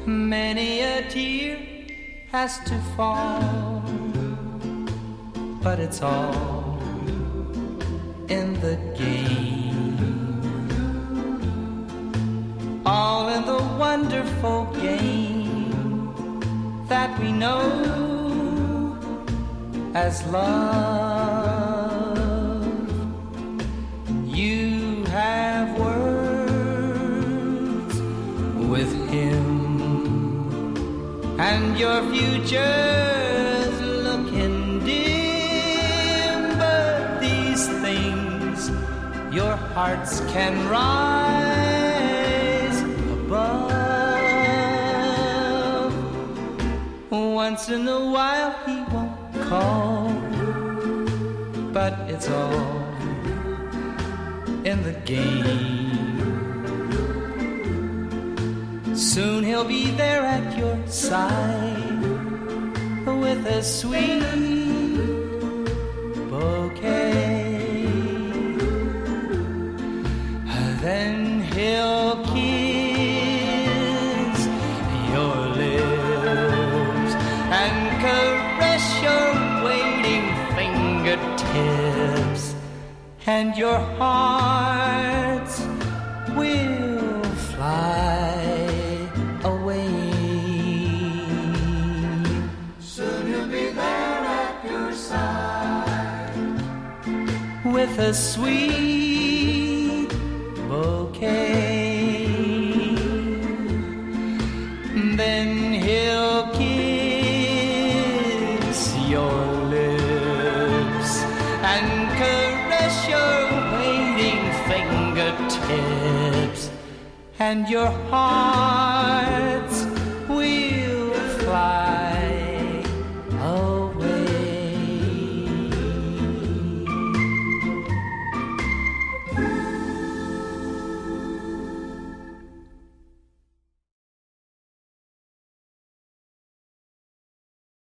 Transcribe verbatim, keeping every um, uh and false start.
Many a tear has to fall, but it's all in the game, all in the wonderful game that we know as love. You have words with him, and your future's looking dim, but these things your hearts can rise above. Once in a while he won't call, but it's all in the game. Soon he'll be there at your side with a sweet bouquet. Then he'll kiss your lips and caress your waiting fingertips, and your hearts will fly away. Soon he'll be there at your side with a sweet bouquet. Then he'll kiss your lips and caress your waiting fingertips, and your heart